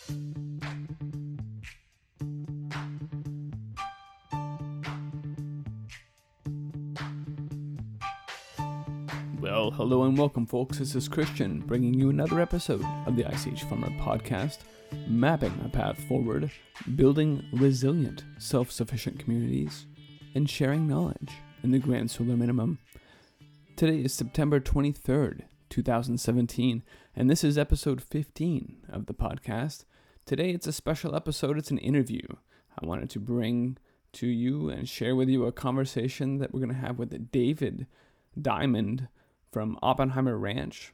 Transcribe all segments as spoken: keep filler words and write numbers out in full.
Well, hello and welcome, folks. This is Christian, bringing you another episode of the Ice Age Farmer podcast, mapping a path forward, building resilient, self-sufficient communities, and sharing knowledge in the Grand Solar Minimum. Today is September twenty-third, twenty seventeen, and this is episode fifteen of the podcast. Today it's a special episode. It's an interview. I wanted to bring to you and share with you a conversation that we're going to have with David Diamond from Oppenheimer Ranch.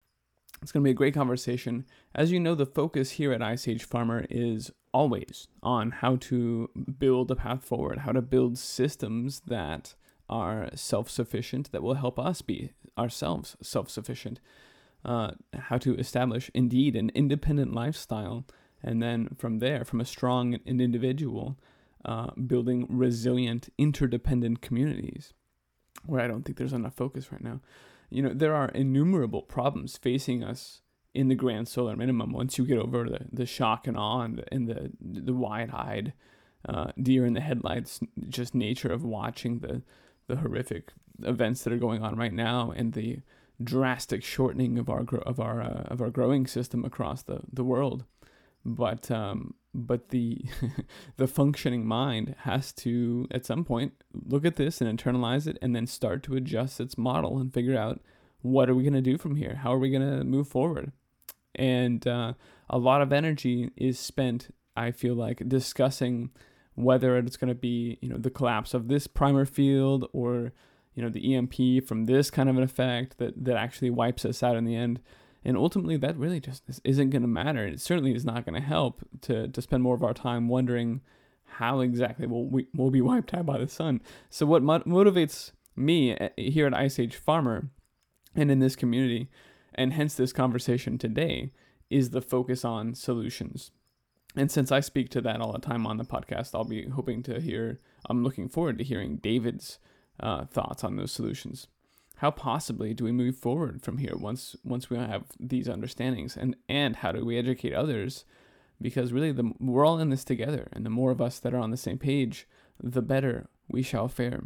It's going to be a great conversation. As you know, the focus here at Ice Age Farmer is always on how to build a path forward, how to build systems that are self-sufficient, that will help us be ourselves self-sufficient, uh, how to establish, indeed, an independent lifestyle, and then from there, from a strong individual, uh, building resilient, interdependent communities, where I don't think there's enough focus right now. You know, there are innumerable problems facing us in the Grand Solar Minimum once you get over the, the shock and awe and, and the the wide-eyed uh, deer in the headlights, just nature of watching the, the horrific events that are going on right now and the drastic shortening of our of our uh, of our growing system across the, the world. But um, but the the functioning mind has to, at some point, look at this and internalize it, and then start to adjust its model and figure out, what are we going to do from here? How are we going to move forward? And uh, a lot of energy is spent, I feel like, discussing whether it's going to be, you know, the collapse of this primer field, or, you know, the E M P from this kind of an effect that that actually wipes us out in the end. And ultimately, that really just isn't going to matter. It certainly is not going to help to, to spend more of our time wondering how exactly we'll, we, we'll be wiped out by the sun. So what mo- motivates me here at Ice Age Farmer and in this community, and hence this conversation today, is the focus on solutions. And since I speak to that all the time on the podcast, I'll be hoping to hear, I'm looking forward to hearing David's uh, thoughts on those solutions. How possibly do we move forward from here once once we have these understandings, and, and how do we educate others? Because really, the we're all in this together, and the more of us that are on the same page, the better we shall fare.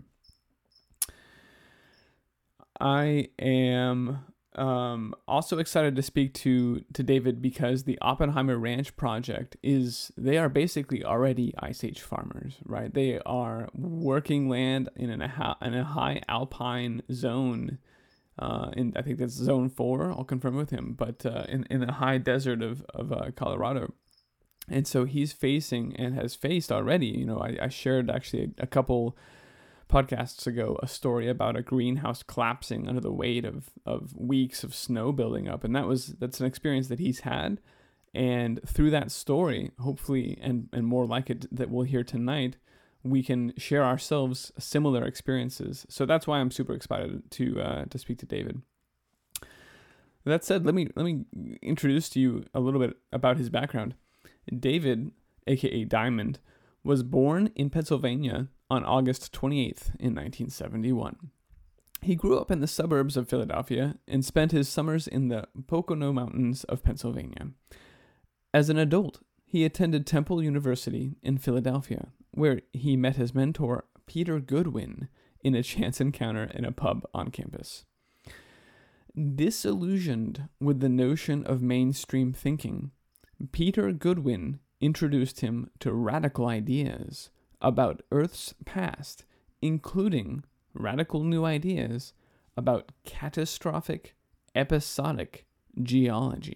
I am um, also excited to speak to, to David because the Oppenheimer Ranch project is, they are basically already Ice Age farmers, right? They are working land in, an, in a high alpine zone, uh, in I think that's zone four, I'll confirm with him, but uh, in, in the high desert of, of uh, Colorado. And so he's facing and has faced already, you know, I, I shared actually a, a couple podcasts ago a story about a greenhouse collapsing under the weight of, of weeks of snow building up, and that was that's an experience that he's had. And through that story, hopefully, and and more like it that we'll hear tonight, we can share ourselves similar experiences. So that's why I'm super excited to uh, to speak to David. That said, let me let me introduce to you a little bit about his background. David, aka Diamond, was born in Pennsylvania on August twenty-eighth in nineteen seventy-one. He grew up in the suburbs of Philadelphia and spent his summers in the Pocono Mountains of Pennsylvania. As an adult, he attended Temple University in Philadelphia, where he met his mentor, Peter Goodwin, in a chance encounter in a pub on campus. Disillusioned with the notion of mainstream thinking, Peter Goodwin introduced him to radical ideas about Earth's past, including radical new ideas about catastrophic episodic geology.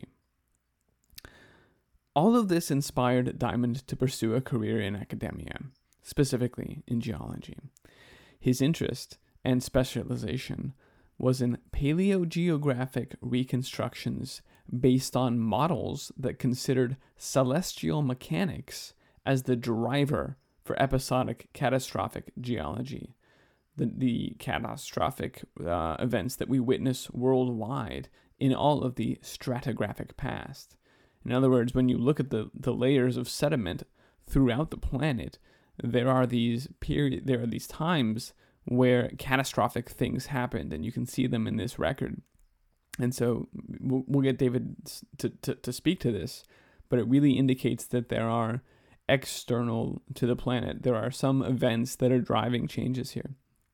All of this inspired Diamond to pursue a career in academia, specifically in geology. His interest and specialization was in paleogeographic reconstructions based on models that considered celestial mechanics as the driver for episodic catastrophic geology, the, the catastrophic uh, events that we witness worldwide in all of the stratigraphic past. In other words, when you look at the, the layers of sediment throughout the planet, there are these period, there are these times where catastrophic things happened, and you can see them in this record. And so we'll, we'll get David to, to, to speak to this. but it really indicates that there are external to the planet. There are some events that are driving changes here.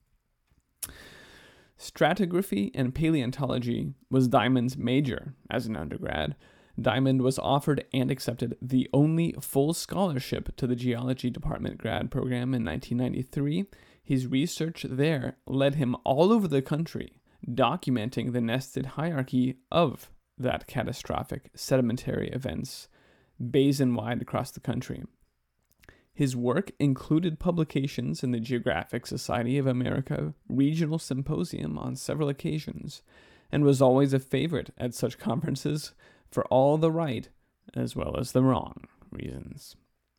Stratigraphy and paleontology was Diamond's major as an undergrad. Diamond was offered and accepted the only full scholarship to the geology department grad program in nineteen ninety-three. His research there led him all over the country, documenting the nested hierarchy of that catastrophic sedimentary events basin-wide across the country. His work included publications in the Geographic Society of America Regional Symposium on several occasions, and was always a favorite at such conferences for all the right as well as the wrong reasons.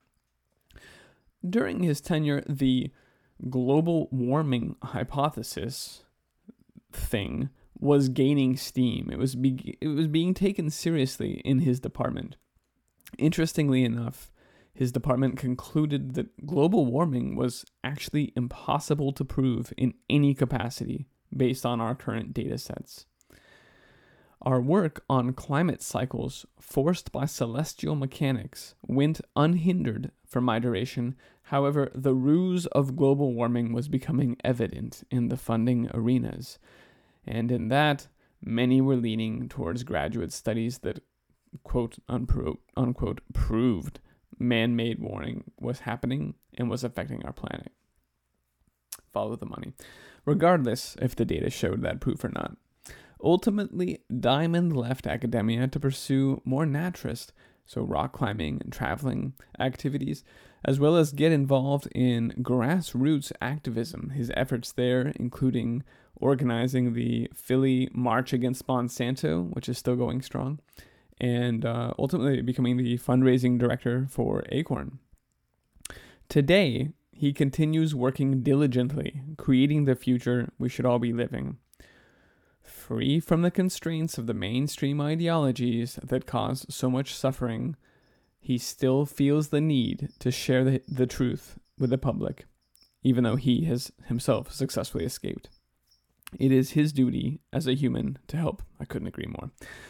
During his tenure, the global warming hypothesis thing was gaining steam. It was be- it was being taken seriously in his department. Interestingly enough, his department concluded that global warming was actually impossible to prove in any capacity based on our current data sets. Our work on climate cycles forced by celestial mechanics went unhindered for my duration. However, the ruse of global warming was becoming evident in the funding arenas, and in that, many were leaning towards graduate studies that, quote unquote, unquote proved man-made warming was happening and was affecting our planet. Follow the money, regardless if the data showed that proof or not. Ultimately, Diamond left academia to pursue more naturist, so rock climbing and traveling activities, as well as get involved in grassroots activism. His efforts there, including organizing the Philly March Against Monsanto, which is still going strong, and uh, ultimately becoming the fundraising director for Acorn. Today, he continues working diligently, creating the future we should all be living. Free from the constraints of the mainstream ideologies that cause so much suffering, he still feels the need to share the, the truth with the public, even though he has himself successfully escaped. It is his duty as a human to help. I couldn't agree more.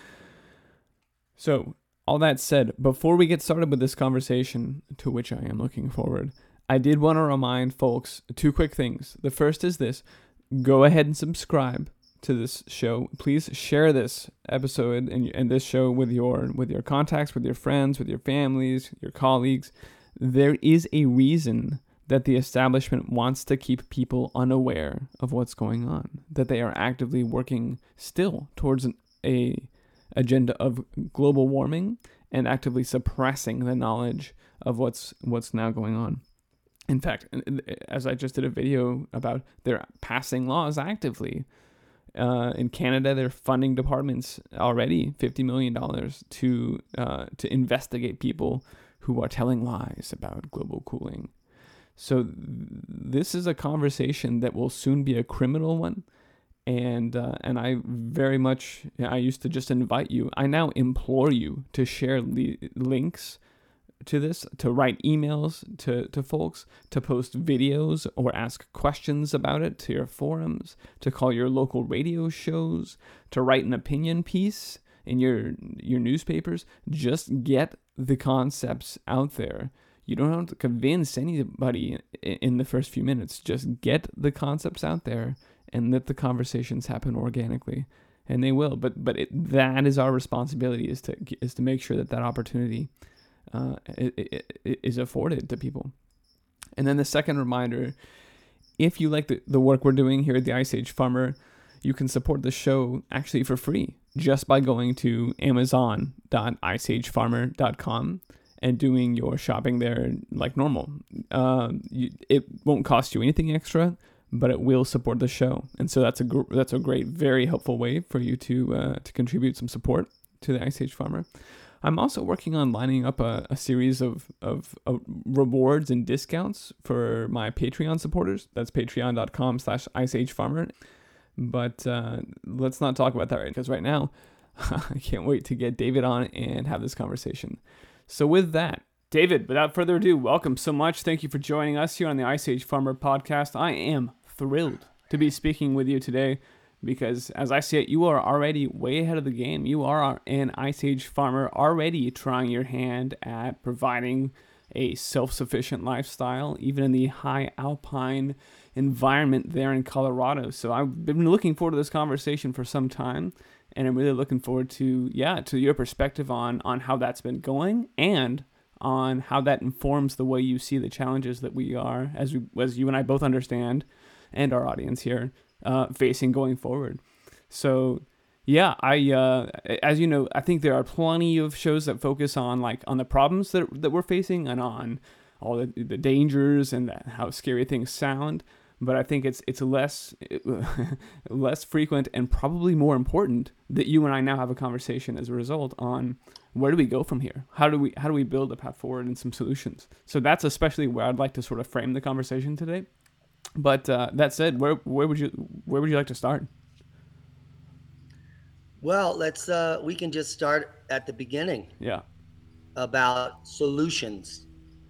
So, all that said, before we get started with this conversation, to which I am looking forward, I did want to remind folks two quick things. The first is this: go ahead and subscribe to this show. Please share this episode and, and this show with your with your contacts, with your friends, with your families, your colleagues. There is a reason that the establishment wants to keep people unaware of what's going on, that they are actively working still towards an a agenda of global warming and actively suppressing the knowledge of what's what's now going on. In fact, as I just did a video about, they're passing laws actively. Uh, in Canada, they're funding departments already fifty million dollars to uh, to investigate people who are telling lies about global cooling. So th- this is a conversation that will soon be a criminal one. And uh, and I very much, I used to just invite you. I now implore you to share li- links to this, to write emails to, to folks, to post videos or ask questions about it to your forums, to call your local radio shows, to write an opinion piece in your your newspapers. Just get the concepts out there. You don't have to convince anybody in the first few minutes. Just get the concepts out there and let the conversations happen organically, and they will. But but it, that is our responsibility, is to is to make sure that that opportunity uh, it, it, it is afforded to people. And then the second reminder: if you like the, the work we're doing here at the Ice Age Farmer, you can support the show actually for free just by going to amazon dot ice age farmer dot com and doing your shopping there like normal. Uh, you, it won't cost you anything extra, but it will support the show, and so that's a gr- that's a great, very helpful way for you to uh, to contribute some support to the Ice Age Farmer. I'm also working on lining up a, a series of, of of rewards and discounts for my Patreon supporters. That's patreon dot com slash ice age farmer. But uh, let's not talk about that right, because right now I can't wait to get David on and have this conversation. So with that, David, without further ado, welcome so much. Thank you for joining us here on the Ice Age Farmer podcast. I am thrilled to be speaking with you today. because as I see it, you are already way ahead of the game. You are an Ice Age farmer already trying your hand at providing a self-sufficient lifestyle, even in the high alpine environment there in Colorado. So I've been looking forward to this conversation for some time, and I'm really looking forward to, yeah, to your perspective on, on how that's been going and on how that informs the way you see the challenges that we are, as we, as you and I both understand, and our audience here, uh, facing going forward. So yeah, I uh, as you know, I think there are plenty of shows that focus on like on the problems that that we're facing and on all the, the dangers and how scary things sound. But I think it's it's less less frequent and probably more important that you and I now have a conversation as a result on where do we go from here? How do we how do we build a path forward and some solutions? So that's especially where I'd like to sort of frame the conversation today. But uh, that said, where where would you where would you like to start? Well, let's uh, we can just start at the beginning. Yeah. About solutions.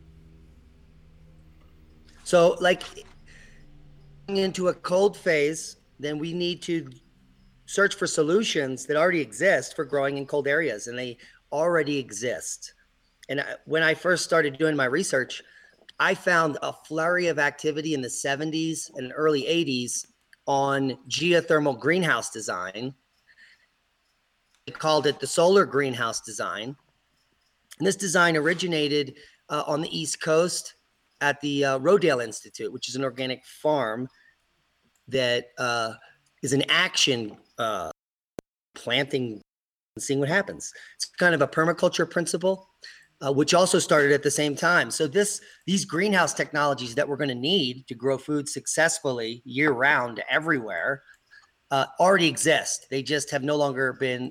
So, like into a cold phase, then we need to search for solutions that already exist for growing in cold areas, and they already exist. And I, when I first started doing my research, I found a flurry of activity in the seventies and early eighties on geothermal greenhouse design. They called it the solar greenhouse design. And this design originated uh, on the East Coast at the uh, Rodale Institute, which is an organic farm that uh, is an action uh, planting and seeing what happens. It's kind of a permaculture principle, uh, which also started at the same time. So this these greenhouse technologies that we're going to need to grow food successfully year round everywhere uh, already exist. They just have no longer been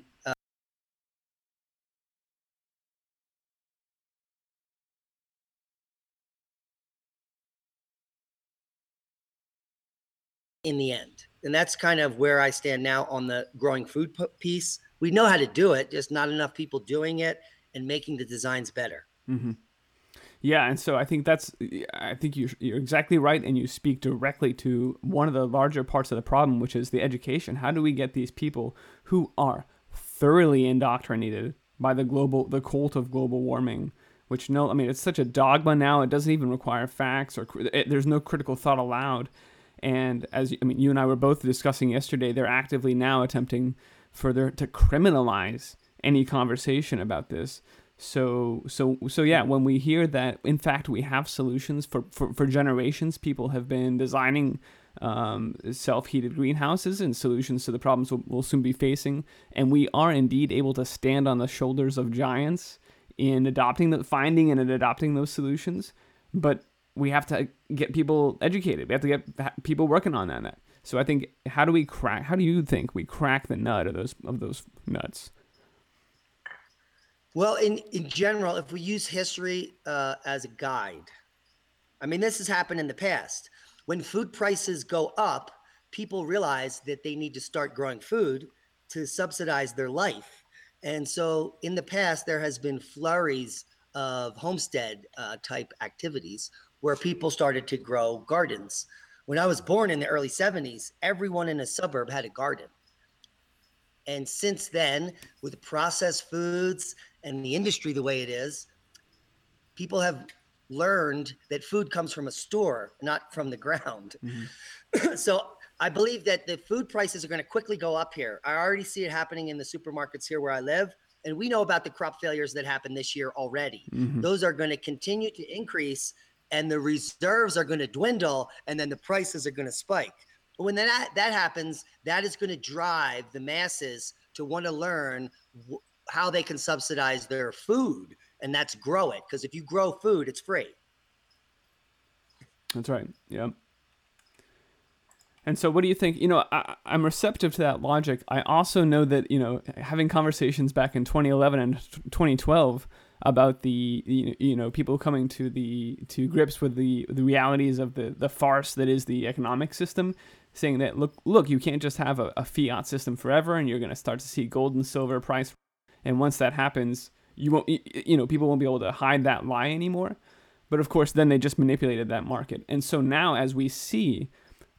in the end. And that's kind of where I stand now on the growing food piece. We know how to do it, just not enough people doing it and making the designs better. Mm-hmm. Yeah, and so I think that's, I think you're, you're exactly right, and you speak directly to one of the larger parts of the problem, which is the education. How do we get these people who are thoroughly indoctrinated by the global, the cult of global warming, which no, I mean, it's such a dogma now, it doesn't even require facts, or it, there's no critical thought allowed. And as I mean, you and I were both discussing yesterday, they're actively now attempting further to criminalize any conversation about this. So, so, so yeah, when we hear that, in fact, we have solutions for, for, for generations, people have been designing um, self-heated greenhouses and solutions to the problems we'll, we'll soon be facing. And we are indeed able to stand on the shoulders of giants in adopting the, finding and adopting those solutions. But we have to get people educated. We have to get people working on that. So I think, how do we crack? How do you think we crack the nut of those of those nuts? Well, in in general, if we use history uh, as a guide, I mean, this has happened in the past. When food prices go up, people realize that they need to start growing food to subsidize their life. And so, in the past, there has been flurries of homestead uh, type activities where people started to grow gardens. When I was born in the early seventies, everyone in a suburb had a garden. And since then, with processed foods and the industry the way it is, people have learned that food comes from a store, not from the ground. Mm-hmm. So I believe that the food prices are going to quickly go up here. I already see it happening in the supermarkets here where I live. And we know about the crop failures that happened this year already. Mm-hmm. Those are going to continue to increase, and the reserves are going to dwindle, and then the prices are going to spike. But when that that happens, that is going to drive the masses to want to learn w- how they can subsidize their food, and that's grow it. Because if you grow food, it's free. That's right. Yeah. And so what do you think? You know, I, I'm receptive to that logic. I also know that, you know, having conversations back in twenty eleven and twenty twelve about the, you know, people coming to the to grips with the, the realities of the, the farce that is the economic system, saying that, look, look, you can't just have a, a fiat system forever, and you're going to start to see gold and silver price. And once that happens, you won't, you know, people won't be able to hide that lie anymore. But of course, then they just manipulated that market. And so now, as we see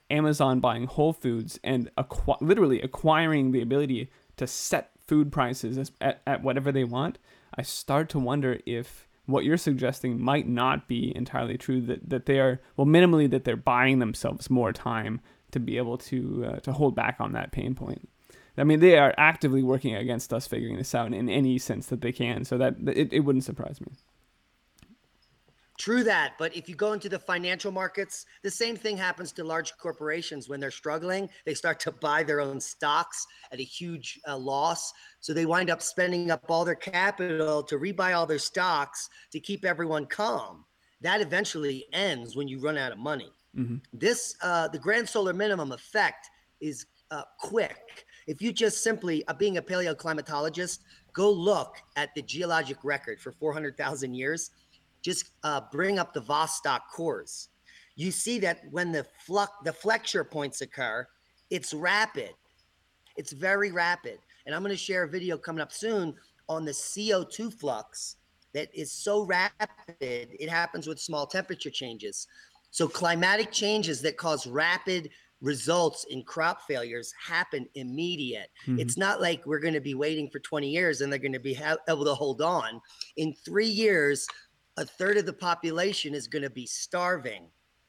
Amazon buying Whole Foods and acqu- literally acquiring the ability to set food prices as, at, at whatever they want, I start to wonder if what you're suggesting might not be entirely true, that, that they are, well, minimally that they're buying themselves more time to be able to uh, to hold back on that pain point. I mean, they are actively working against us figuring this out in any sense that they can, so that it, it wouldn't surprise me. True that, but if you go into the financial markets, the same thing happens to large corporations. When they're struggling, they start to buy their own stocks at a huge uh, loss. So they wind up spending up all their capital to rebuy all their stocks to keep everyone calm. That eventually ends when you run out of money. Mm-hmm. This, uh, the grand solar minimum effect is uh, quick. If you just simply, uh, being a paleoclimatologist, go look at the geologic record for four hundred thousand years. Just uh, bring up the Vostok cores. You see that when the flux, the flexure points occur, it's rapid. It's very rapid. And I'm going to share a video coming up soon on the C O two flux that is so rapid, it happens with small temperature changes. So climatic changes that cause rapid results in crop failures happen immediate. Mm-hmm. It's not like we're going to be waiting for twenty years and they're going to be ha- able to hold on. In three years, a third of the population is going to be starving.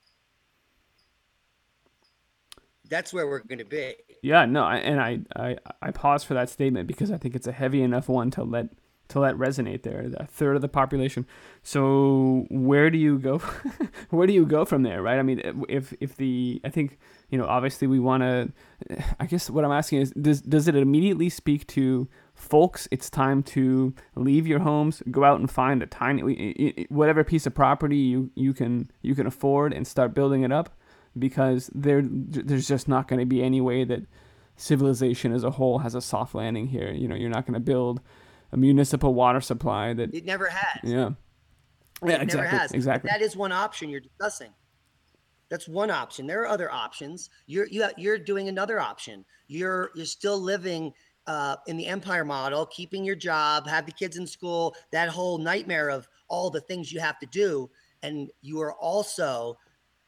That's where we're going to be. Yeah, no, I, and I, I, I pause for that statement because I think it's a heavy enough one to let to let resonate there. A third of the population. So where do you go? Where do you go from there, right? I mean, if if the I think you know, obviously we want to. I guess what I'm asking is, does does it immediately speak to folks? It's time to leave your homes, go out and find a tiny whatever piece of property you you can you can afford and start building it up, because there there's just not going to be any way that civilization as a whole has a soft landing here. You know, you're not going to build a municipal water supply that it never has. Yeah, yeah, it exactly, never has. Exactly. But that is one option you're discussing. That's one option. There are other options. You're you, you're doing another option. You're you're still living uh, in the empire model, keeping your job, have the kids in school, that whole nightmare of all the things you have to do, and you are also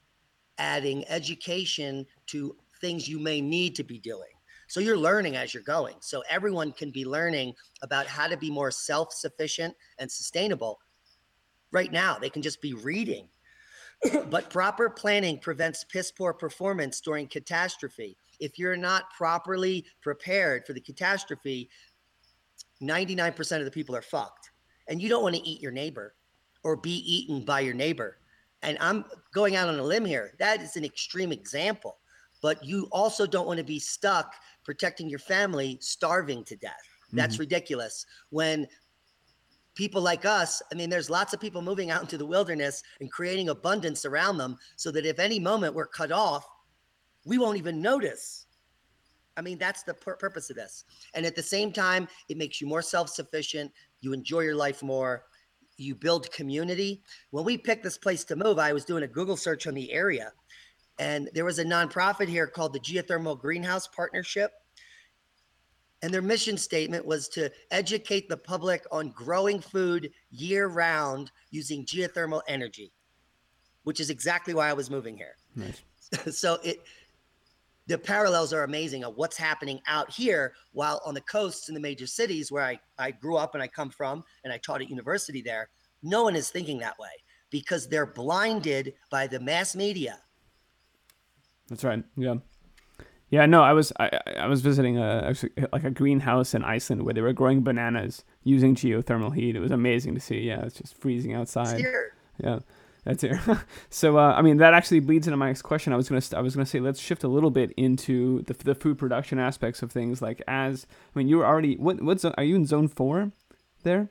adding education to things you may need to be doing. So you're learning as you're going. So everyone can be learning about how to be more self-sufficient and sustainable. Right now, they can just be reading. But proper planning prevents piss poor performance during catastrophe. If you're not properly prepared for the catastrophe, ninety-nine percent of the people are fucked. And you don't want to eat your neighbor or be eaten by your neighbor. And I'm going out on a limb here. That is an extreme example. But you also don't want to be stuck protecting your family, starving to death. That's mm-hmm. ridiculous. When people like us, I mean, there's lots of people moving out into the wilderness and creating abundance around them so that if any moment we're cut off, we won't even notice. I mean, that's the pur- purpose of this. And at the same time, it makes you more self-sufficient. You enjoy your life more. You build community. When we picked this place to move, I was doing a Google search on the area. And there was a nonprofit here called the Geothermal Greenhouse Partnership. And their mission statement was to educate the public on growing food year-round using geothermal energy, which is exactly why I was moving here. Nice. So it, the parallels are amazing of what's happening out here, while on the coasts in the major cities where I, I grew up and I come from, and I taught at university there, no one is thinking that way because they're blinded by the mass media. That's right. Yeah. Yeah, no, I was I, I was visiting a actually like a greenhouse in Iceland where they were growing bananas using geothermal heat. It was amazing to see. Yeah, it's just freezing outside. Here. Yeah, that's here. So uh, I mean, that actually bleeds into my next question. I was gonna I was gonna say let's shift a little bit into the the food production aspects of things. Like as I mean, you were already what what zone, are you in zone four there?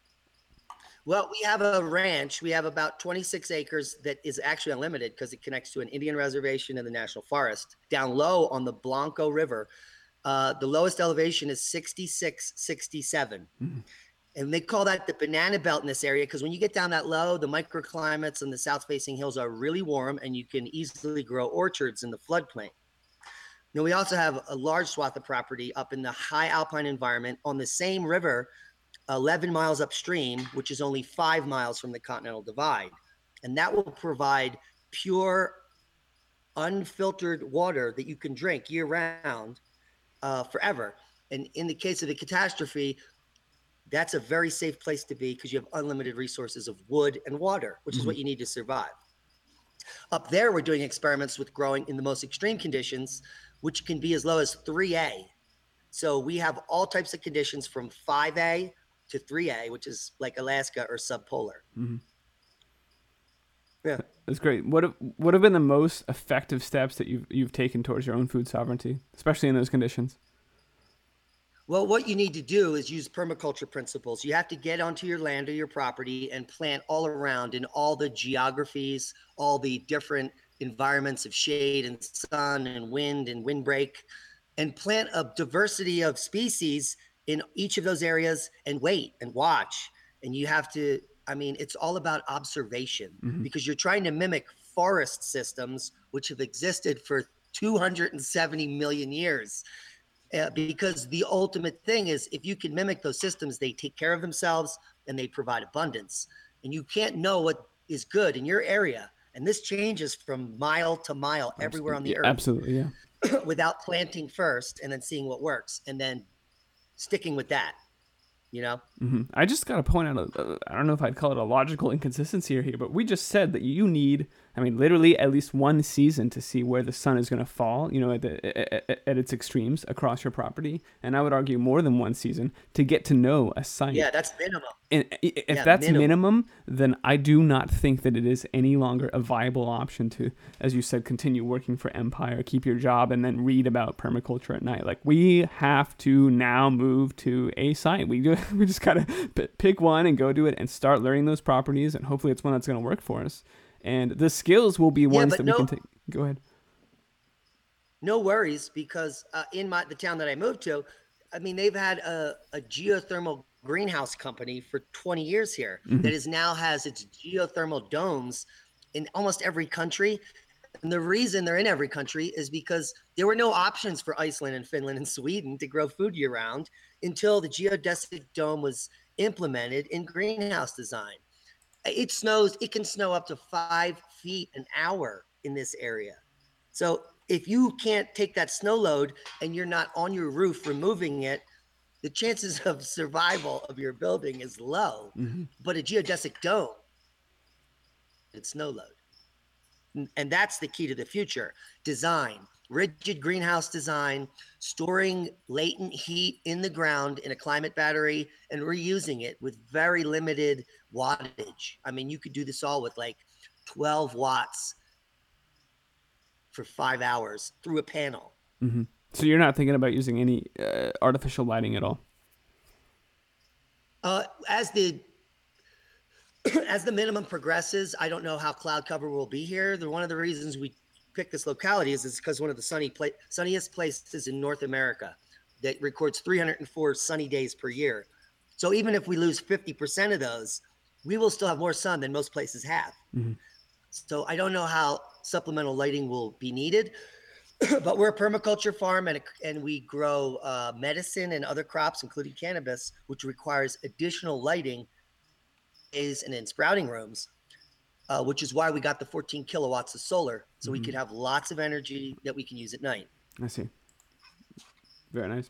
Well, we have a ranch. We have about twenty-six acres that is actually unlimited because it connects to an Indian reservation and the national forest. Down low on the Blanco River, uh, the lowest elevation is sixty-six, sixty-seven. Mm-hmm. And they call that the banana belt in this area because when you get down that low, the microclimates and the south-facing hills are really warm and you can easily grow orchards in the floodplain. Now, we also have a large swath of property up in the high alpine environment on the same river, eleven miles upstream, which is only five miles from the Continental Divide. And that will provide pure unfiltered water that you can drink year round, uh, forever. And in the case of a catastrophe, that's a very safe place to be because you have unlimited resources of wood and water, which is Mm-hmm. what you need to survive. Up there, we're doing experiments with growing in the most extreme conditions, which can be as low as three A. So we have all types of conditions from five A to three A, which is like Alaska or subpolar. Mm-hmm. Yeah. That's great. What have, what have been the most effective steps that you've you've taken towards your own food sovereignty, especially in those conditions? Well, what you need to do is use permaculture principles. You have to get onto your land or your property and plant all around in all the geographies, all the different environments of shade and sun and wind and windbreak, and plant a diversity of species in each of those areas and wait and watch. And you have to, I mean, it's all about observation Mm-hmm. because you're trying to mimic forest systems, which have existed for two hundred seventy million years. Uh, because the ultimate thing is if you can mimic those systems, they take care of themselves and they provide abundance. And you can't know what is good in your area. And this changes from mile to mile everywhere on the Yeah, earth absolutely, yeah. without planting first and then seeing what works and then sticking with that, you know? Mm-hmm. I just got to point out, a, a, I don't know if I'd call it a logical inconsistency here, but we just said that you need, I mean, literally at least one season to see where the sun is going to fall, you know, at, the, at, at its extremes across your property. And I would argue more than one season to get to know a site. Yeah, that's minimum. And if Yeah, that's minimum. minimum. then I do not think that it is any longer a viable option to, as you said, continue working for Empire, keep your job, and then read about permaculture at night. Like, we have to now move to a site. We do, we just gotta p- pick one and go do it and start learning those properties, and hopefully it's one that's going to work for us. And the skills will be ones Yeah, that no, we can take. Go ahead. No worries, because uh, in my the town that I moved to, I mean, they've had a, a geothermal greenhouse company for twenty years here Mm-hmm. that is now has its geothermal domes in almost every country. And the reason they're in every country is because there were no options for Iceland and Finland and Sweden to grow food year round until the geodesic dome was implemented in greenhouse design. It snows, it can snow up to five feet an hour in this area. So if you can't take that snow load and you're not on your roof removing it, the chances of survival of your building is low. Mm-hmm. But a geodesic dome, it's snow load. And that's the key to the future. Design, rigid greenhouse design, storing latent heat in the ground in a climate battery and reusing it with very limited wattage. I mean, you could do this all with like twelve watts for five hours through a panel. Mm-hmm. So you're not thinking about using any uh, artificial lighting at all? Uh, as the as the minimum progresses, I don't know how cloud cover will be here. The, one of the reasons we picked this locality is, is because one of the sunny pla- sunniest places in North America that records three hundred four sunny days per year. So even if we lose fifty percent of those, we will still have more sun than most places have. Mm-hmm. So I don't know how supplemental lighting will be needed, but we're a permaculture farm and, and we grow uh, medicine and other crops, including cannabis, which requires additional lighting is and in sprouting rooms, uh, which is why we got the fourteen kilowatts of solar. So mm-hmm. we could have lots of energy that we can use at night. I see. Very nice.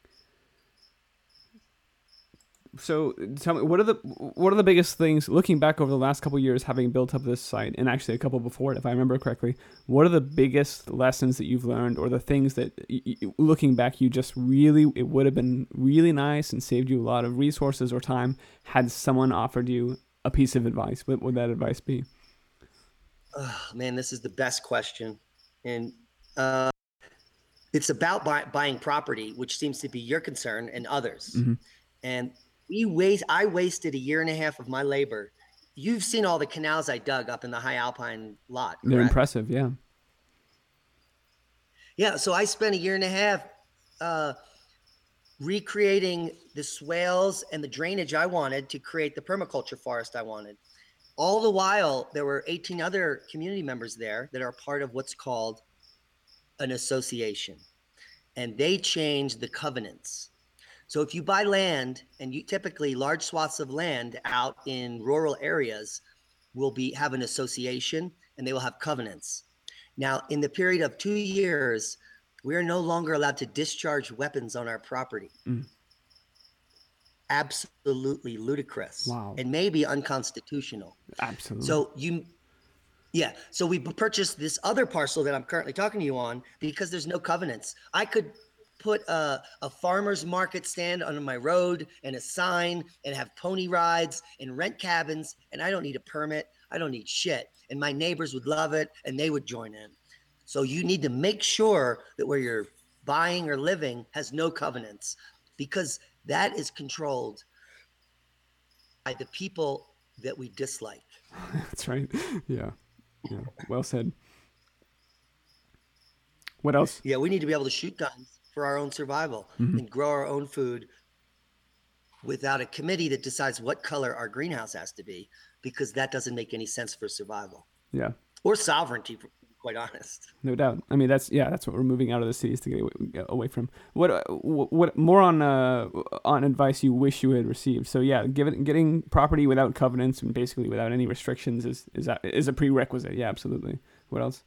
So tell me, what are the what are the biggest things, looking back over the last couple of years, having built up this site, and actually a couple before it, if I remember correctly, what are the biggest lessons that you've learned, or the things that, looking back, you just really, it would have been really nice and saved you a lot of resources or time had someone offered you a piece of advice? What would that advice be? Oh, man, this is the best question. And uh, it's about buy, buying property, which seems to be your concern and others. Mm-hmm. And We waste. I wasted a year and a half of my labor. You've seen all the canals I dug up in the high alpine lot. Correct? They're impressive, yeah. Yeah, so I spent a year and a half uh, recreating the swales and the drainage I wanted to create the permaculture forest I wanted. All the while, there were eighteen other community members there that are part of what's called an association, and they change the covenants. So if you buy land, and you typically large swaths of land out in rural areas will be have an association, and they will have covenants. Now, in the period of two years, we are no longer allowed to discharge weapons on our property. Mm. Absolutely ludicrous. Wow. And maybe unconstitutional. Absolutely. So you, yeah. So we purchased this other parcel that I'm currently talking to you on because there's no covenants. I could put a, a farmer's market stand on my road and a sign and have pony rides and rent cabins, and I don't need a permit. I don't need shit. And my neighbors would love it and they would join in. So you need to make sure that where you're buying or living has no covenants, because that is controlled by the people that we dislike. That's right. Yeah. Yeah. Well said. What else? Yeah, we need to be able to shoot guns for our own survival mm-hmm. and grow our own food without a committee that decides what color our greenhouse has to be, because that doesn't make any sense for survival. Yeah. Or sovereignty, to be quite honest. No doubt. I mean, that's, yeah, that's what we're moving out of the cities to get away, get away from. What, what more on, uh, on advice you wish you had received? So yeah, given, getting property without covenants and basically without any restrictions is, is, that, is a prerequisite. Yeah, absolutely. What else?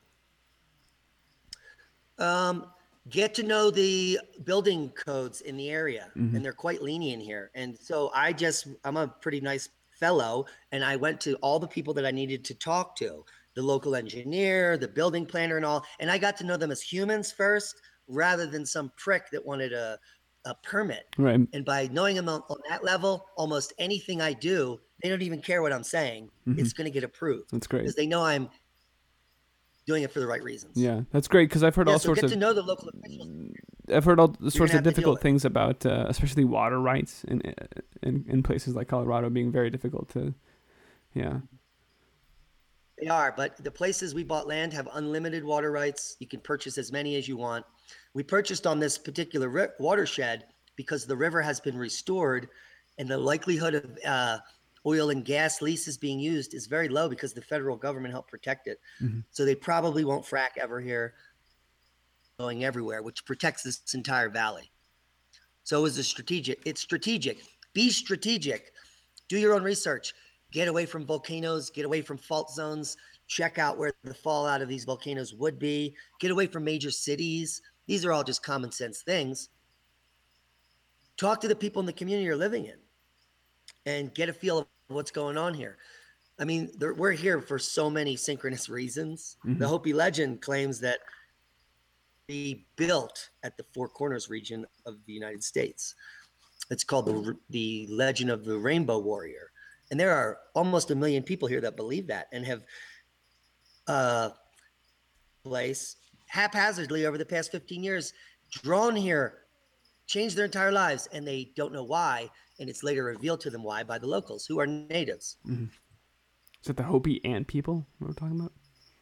Um, get to know the building codes in the area, mm-hmm. and they're quite lenient here. And so I just, I'm a pretty nice fellow, and I went to all the people that I needed to talk to, the local engineer, the building planner and all, and I got to know them as humans first, rather than some prick that wanted a, a permit. Right. And by knowing them on, on that level, almost anything I do, they don't even care what I'm saying. Mm-hmm. It's going to get approved. That's great. Because they know I'm doing it for the right reasons. Yeah, that's great, because I've heard yeah, all so sorts get of to know the local officials. I've heard all sorts of difficult to things about, uh, especially water rights in, in in places like Colorado being very difficult to, yeah. They are, but the places we bought land have unlimited water rights. You can purchase as many as you want. We purchased on this particular ri- watershed because the river has been restored, and the likelihood of uh, oil and gas leases being used is very low because the federal government helped protect it. Mm-hmm. So they probably won't frack ever here, going everywhere, which protects this entire valley. So it was a strategic, it's strategic. Be strategic. Do your own research. Get away from volcanoes, get away from fault zones, check out where the fallout of these volcanoes would be, get away from major cities. These are all just common sense things. Talk to the people in the community you're living in and get a feel of what's going on here. I mean, we're here for so many synchronous reasons. Mm-hmm. The Hopi legend claims that we built at the Four Corners region of the United States. It's called the, the Legend of the Rainbow Warrior. And there are almost a million people here that believe that and have uh, place haphazardly over the past fifteen years, drawn here, changed their entire lives, and they don't know why. And it's later revealed to them why by the locals who are natives. Mm-hmm. Is that the Hopi Ant people we're talking about?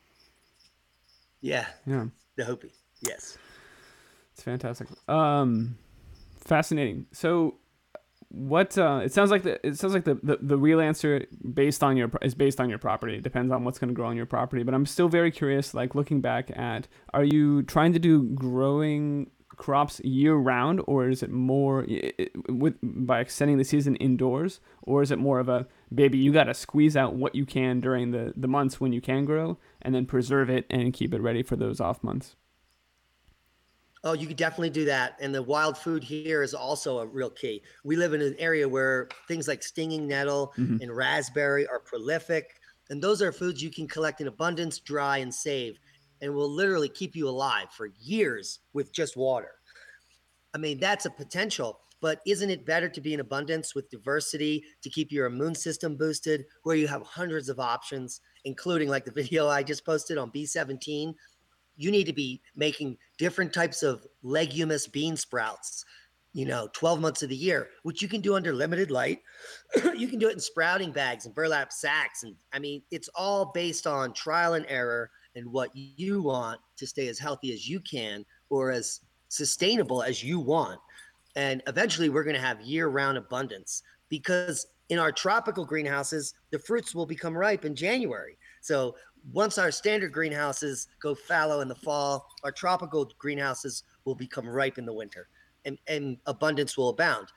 Yeah. Yeah. The Hopi. Yes. It's fantastic. Um, fascinating. So what, uh, it sounds like the, it sounds like the, the, the real answer based on your, is based on your property. It depends on what's going to grow on your property, but I'm still very curious, like looking back at, are you trying to do growing crops year round, or is it more it, with by extending the season indoors, or is it more of a, baby, you got to squeeze out what you can during the, the months when you can grow and then preserve it and keep it ready for those off months? Oh, you could definitely do that. And the wild food here is also a real key. We live in an area where things like stinging nettle mm-hmm. and raspberry are prolific. And those are foods you can collect in abundance, dry, and save, and will literally keep you alive for years with just water. I mean, that's a potential, but isn't it better to be in abundance with diversity to keep your immune system boosted, where you have hundreds of options, including like the video I just posted on B seventeen. You need to be making different types of leguminous bean sprouts, you know, twelve months of the year, which you can do under limited light. You can do it in sprouting bags and burlap sacks. And I mean, it's all based on trial and error and what you want to stay as healthy as you can or as sustainable as you want. And eventually we're going to have year-round abundance, because in our tropical greenhouses, the fruits will become ripe in January. So once our standard greenhouses go fallow in the fall, our tropical greenhouses will become ripe in the winter, and, and abundance will abound.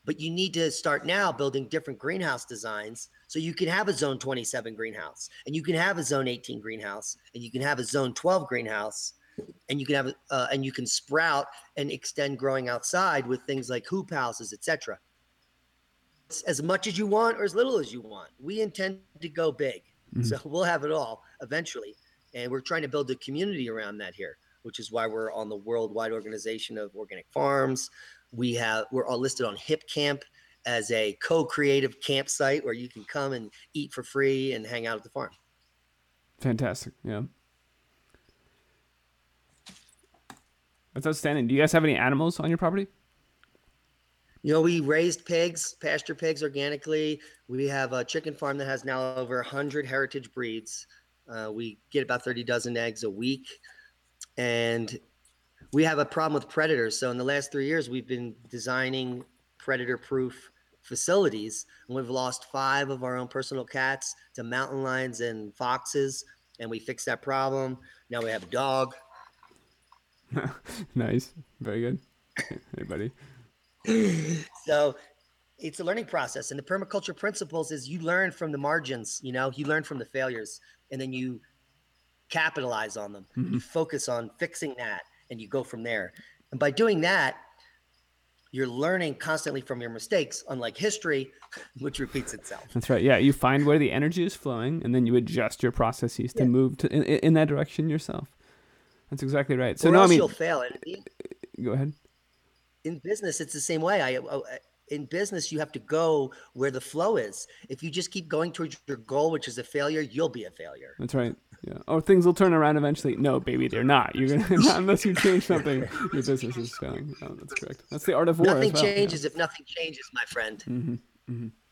but you need to start now building different greenhouse designs so you can have a zone twenty-seven greenhouse, and you can have a zone eighteen greenhouse, and you can have a zone twelve greenhouse, and you can have uh, and you can sprout and extend growing outside with things like hoop houses, et cetera. As much as you want or as little as you want. We intend to go big. Mm-hmm. So we'll have it all eventually. And we're trying to build a community around that here, which is why we're on the worldwide organization of organic farms. We have, we're all listed on HipCamp as a co-creative campsite where you can come and eat for free and hang out at the farm. Fantastic. Yeah. That's outstanding. Do you guys have any animals on your property? You know, we raised pigs, pasture pigs organically. We have a chicken farm that has now over one hundred heritage breeds. Uh, we get about thirty dozen eggs a week. And we have a problem with predators. So in the last three years, we've been designing predator-proof facilities. And we've lost five of our own personal cats to mountain lions and foxes. And we fixed that problem. Now we have a dog. Nice. Very good. Hey, buddy. So it's a learning process, and the permaculture principles is you learn from the margins, you know, you learn from the failures, and then you capitalize on them. Mm-hmm. You focus on fixing that, and you go from there. And by doing that, you're learning constantly from your mistakes, unlike history, which repeats itself. That's right. Yeah. You find where the energy is flowing, and then you adjust your processes to yeah. move to in, in that direction yourself. That's exactly right. So or no, else I mean, you'll fail. Go ahead. In business, it's the same way. I, in business, you have to go where the flow is. If you just keep going towards your goal, which is a failure, you'll be a failure. That's right. Yeah. Or things will turn around eventually. No, baby, they're not. You're gonna not unless you change something. Your business is failing. Oh, that's correct. That's the art of war. Nothing as well. changes yeah. if nothing changes, my friend. Mm-hmm.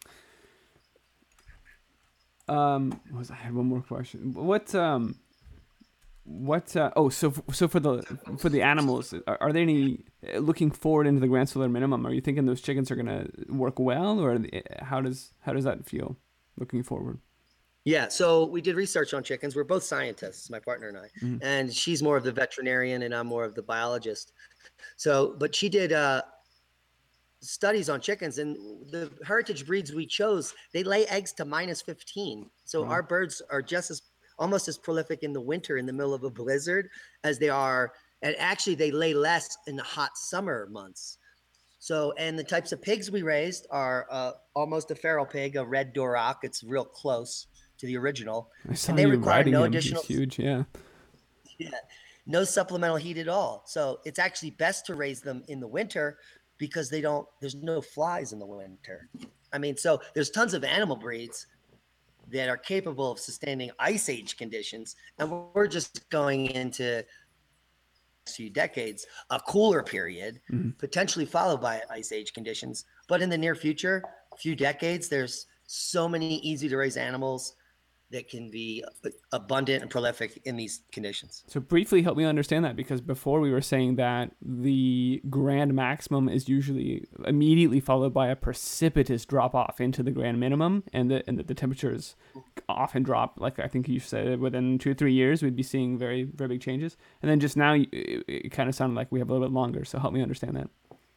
Mm-hmm. Um, what was I had one more question. What um. What uh, oh so so for the for the animals, are, are there any looking forward into the grand solar minimum? Are you thinking those chickens are gonna work well, or how does how does that feel looking forward? Yeah, so we did research on chickens. We're both scientists, my partner and I, mm-hmm. and she's more of the veterinarian and I'm more of the biologist. So, but she did uh, studies on chickens, and the heritage breeds we chose, they lay eggs to minus fifteen. So wow. Our birds are just as almost as prolific in the winter in the middle of a blizzard as they are. And actually they lay less in the hot summer months. So, and the types of pigs we raised are uh, almost a feral pig, a red Duroc. It's real close to the original. I saw and they you require riding no him. additional, He's huge. Yeah. Yeah. No supplemental heat at all. So it's actually best to raise them in the winter because they don't, there's no flies in the winter. I mean, so there's tons of animal breeds that are capable of sustaining ice age conditions. And we're just going into a few decades, a cooler period, mm-hmm. potentially followed by ice age conditions. But in the near future, a few decades, there's so many easy to raise animals that can be abundant and prolific in these conditions. So briefly help me understand that, because before we were saying that the grand maximum is usually immediately followed by a precipitous drop off into the grand minimum, and the and the, the temperatures often drop, like I think you said, within two or three years we'd be seeing very, very big changes. And then just now it, it kind of sounded like we have a little bit longer. So help me understand that.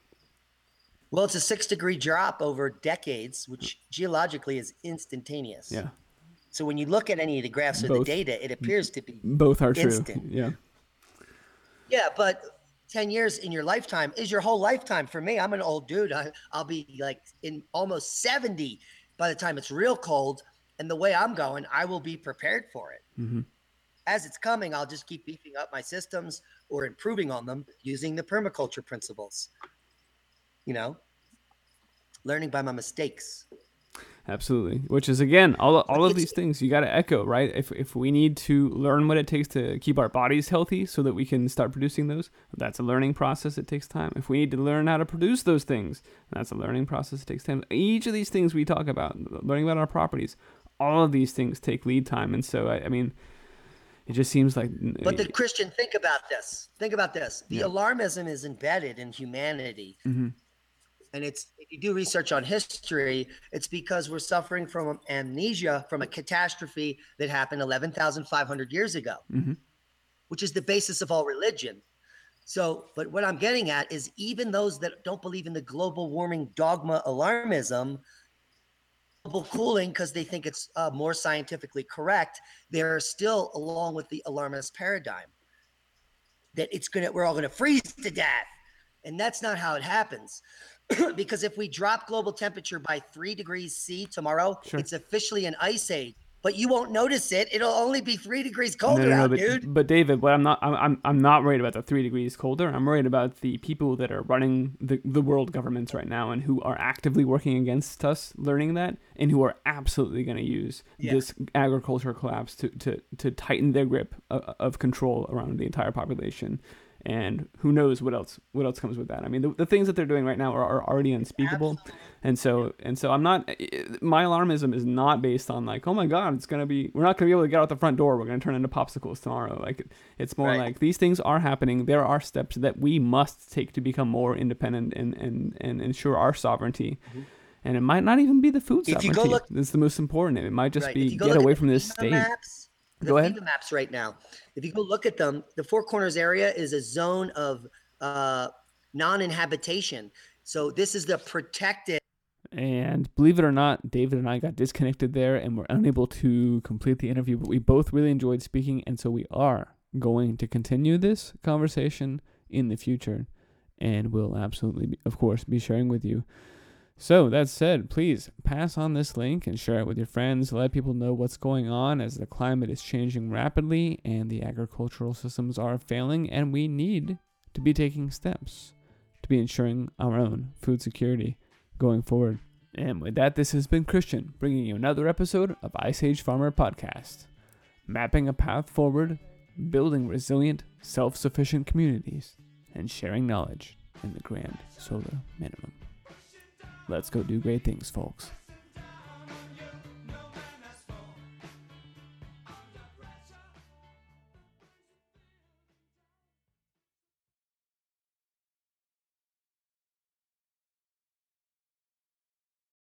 Well, it's a six degree drop over decades, which geologically is instantaneous. Yeah. So when you look at any of the graphs or both, the data, it appears to be both are instant. True. Yeah. Yeah, but ten years in your lifetime is your whole lifetime. For me, I'm an old dude. I, I'll be like in almost seventy by the time it's real cold. And the way I'm going, I will be prepared for it. Mm-hmm. As it's coming, I'll just keep beefing up my systems or improving on them using the permaculture principles. You know, learning by my mistakes. Absolutely. Which is, again, all all of these things you got to echo, right? If if we need to learn what it takes to keep our bodies healthy so that we can start producing those, that's a learning process. It takes time. If we need to learn how to produce those things, that's a learning process. It takes time. Each of these things we talk about, learning about our properties, all of these things take lead time. And so, I, I mean, it just seems like... But the Christian, think about this. Think about this. The yeah. alarmism is embedded in humanity. Mm-hmm. And it's, if you do research on history, it's because we're suffering from amnesia from a catastrophe that happened eleven thousand five hundred years ago, mm-hmm. which is the basis of all religion. So, but what I'm getting at is even those that don't believe in the global warming dogma alarmism, global cooling, because they think it's uh, more scientifically correct, they're still along with the alarmist paradigm that it's gonna, we're all gonna freeze to death. And that's not how it happens. Because if we drop global temperature by three degrees C tomorrow, sure. It's officially an ice age. But you won't notice it. It'll only be three degrees colder no, no, no, out, but, dude. But David, what I'm not, I'm, I'm not worried about the three degrees colder. I'm worried about the people that are running the, the world governments right now and who are actively working against us learning that, and who are absolutely going to use yeah. this agricultural collapse to, to, to tighten their grip of, of control around the entire population. And who knows what else what else comes with that. I mean, the, the things that they're doing right now are, are already unspeakable. Absolutely. And so and so I'm not, my alarmism is not based on like, oh my God, it's going to be, we're not going to be able to get out the front door. We're going to turn into popsicles tomorrow. Like, it's more right. like these things are happening. There are steps that we must take to become more independent and, and, and ensure our sovereignty. Mm-hmm. And it might not even be the food if sovereignty. Look, that's the most important. It might just right. be get away from this state. Maps, the go ahead. FEMA maps right now. If you go look at them, the Four Corners area is a zone of uh, non-inhabitation. So this is the protected. And believe it or not, David and I got disconnected there and were unable to complete the interview, but we both really enjoyed speaking. And so we are going to continue this conversation in the future. And we'll absolutely, be, of course, be sharing with you. So that said, please pass on this link and share it with your friends. Let people know what's going on as the climate is changing rapidly and the agricultural systems are failing, and we need to be taking steps to be ensuring our own food security going forward. And with that, this has been Christian, bringing you another episode of Ice Age Farmer Podcast, mapping a path forward, building resilient, self-sufficient communities, and sharing knowledge in the grand solar minimum. Let's go do great things, folks.